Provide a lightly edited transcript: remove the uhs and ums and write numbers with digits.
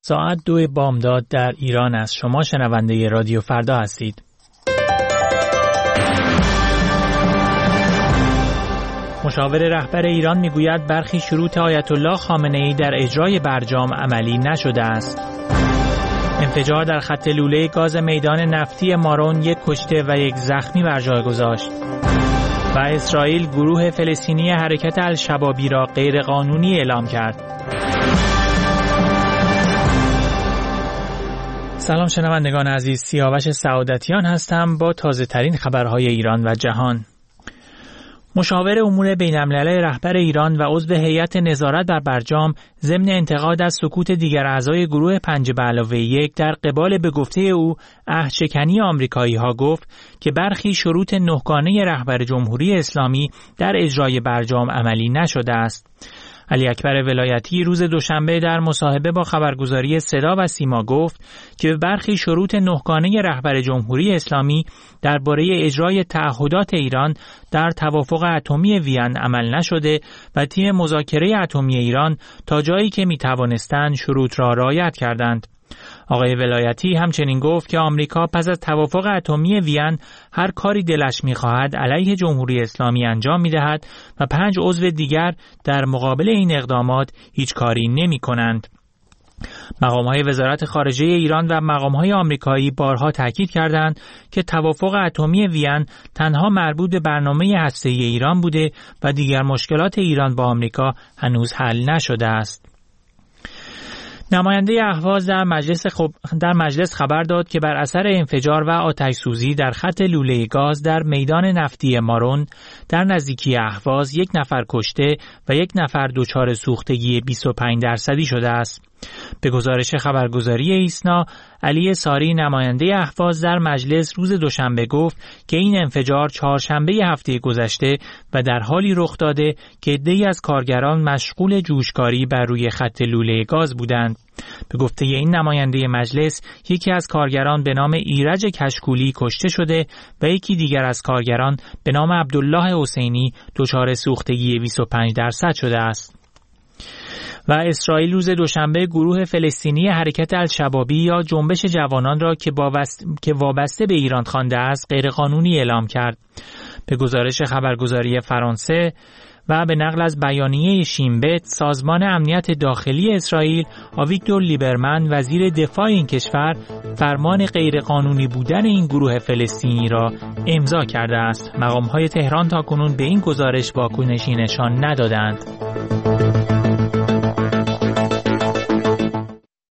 ساعت 2 بامداد در ایران است. شما شنونده رادیو فردا هستید. مشاور رهبر ایران میگوید برخی شروط آیت الله خامنه‌ای در اجرای برجام عملی نشده است. انفجار در خط لوله گاز میدان نفتی مارون 1 کشته و 1 زخمی بر جای گذاشت. و اسرائیل گروه فلسطینی حرکت الشبابی را غیرقانونی اعلام کرد. سلام شنوندگان عزیز، سیاوش سعادتیان هستم با تازه ترین خبرهای ایران و جهان. مشاور امور بین‌الملل رهبر ایران و عضو هیئت نظارت بر برجام ضمن انتقاد از سکوت دیگر اعضای گروه 5+1 در قبال به گفته او عهدشکنی آمریکایی‌ها گفت که برخی شروط 9گانه رهبر جمهوری اسلامی در اجرای برجام عملی نشده است. علی اکبر ولایتی روز دوشنبه در مصاحبه با خبرگزاری صدا و سیما گفت که به برخی شروط 9گانه رهبر جمهوری اسلامی درباره اجرای تعهدات ایران در توافق اتمی وین عمل نشده و تیم مذاکره اتمی ایران تا جایی که میتوانستند شروط را رعایت کردند. آقای ولایتی همچنین گفت که آمریکا پس از توافق اتمی وین هر کاری دلش می‌خواهد علیه جمهوری اسلامی انجام می‌دهد و 5 عضو دیگر در مقابل این اقدامات هیچ کاری نمی‌کنند. مقام‌های وزارت خارجه ایران و مقام‌های آمریکایی بارها تاکید کردند که توافق اتمی وین تنها مربوط به برنامه هسته‌ای ایران بوده و دیگر مشکلات ایران با آمریکا هنوز حل نشده است. نماینده اهواز در مجلس خبر داد که بر اثر انفجار و آتش‌سوزی در خط لوله گاز در میدان نفتی مارون در نزدیکی اهواز 1 نفر کشته و 1 نفر دچار سوختگی 25% شده است. به گزارش خبرگزاری ایسنا، علی ساری نماینده اهواز در مجلس روز دوشنبه گفت که این انفجار چهارشنبه هفته گذشته و در حالی رخ داده که عده‌ای از کارگران مشغول جوشکاری بر روی خط لوله گاز بودند. به گفته این نماینده مجلس، یکی از کارگران به نام ایرج کشکولی کشته شده و یکی دیگر از کارگران به نام عبدالله حسینی دچار سوختگی 25% شده است. و اسرائیل روز دوشنبه گروه فلسطینی حرکت الشبابی یا جنبش جوانان را که وابسته به ایران خوانده است غیرقانونی اعلام کرد. به گزارش خبرگزاری فرانسه و به نقل از بیانیه شینبت، سازمان امنیت داخلی اسرائیل آویگدور لیبرمن وزیر دفاع این کشور فرمان غیرقانونی بودن این گروه فلسطینی را امضا کرده است. مقام‌های تهران تاکنون به این گزارش واکنشی نشان ندادند.